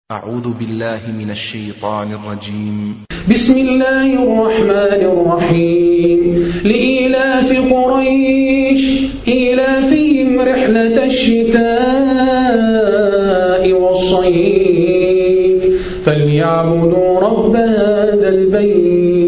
أعوذ بالله من الشيطان الرجيم. بسم الله الرحمن الرحيم. لإيلاف قريش إيلافهم رحلة الشتاء والصيف فليعبدوا رب هذا البيت